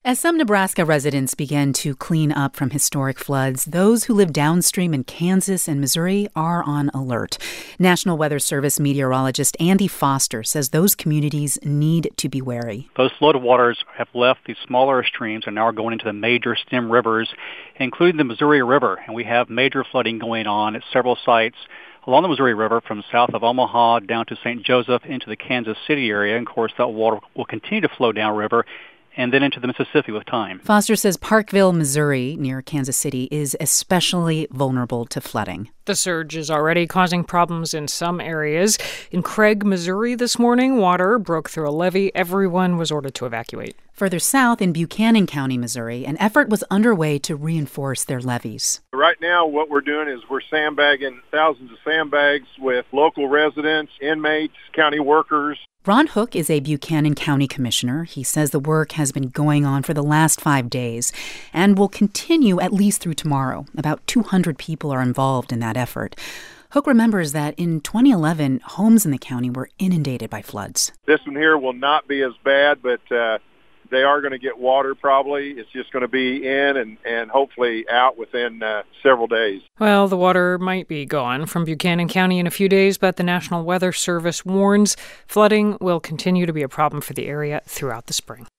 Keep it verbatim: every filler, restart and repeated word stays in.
As some Nebraska residents begin to clean up from historic floods, those who live downstream in Kansas and Missouri are on alert. National Weather Service meteorologist Andy Foster says those communities need to be wary. Those floodwaters have left these smaller streams and now are going into the major stem rivers, including the Missouri River. And we have major flooding going on at several sites along the Missouri River from south of Omaha down to Saint Joseph into the Kansas City area. And of course, that water will continue to flow downriver and then into the Mississippi with time. Foster says Parkville, Missouri, near Kansas City, is especially vulnerable to flooding. The surge is already causing problems in some areas. In Craig, Missouri this morning, water broke through a levee. Everyone was ordered to evacuate. Further south in Buchanan County, Missouri, an effort was underway to reinforce their levees. Right now, what we're doing is we're sandbagging thousands of sandbags with local residents, inmates, county workers. Ron Hook is a Buchanan County commissioner. He says the work has been going on for the last five days and will continue at least through tomorrow. About two hundred people are involved in that effort. Hook remembers that in twenty eleven, homes in the county were inundated by floods. This one here will not be as bad, but uh, they are going to get water probably. It's just going to be in and, and hopefully out within uh, several days. Well, the water might be gone from Buchanan County in a few days, but the National Weather Service warns flooding will continue to be a problem for the area throughout the spring.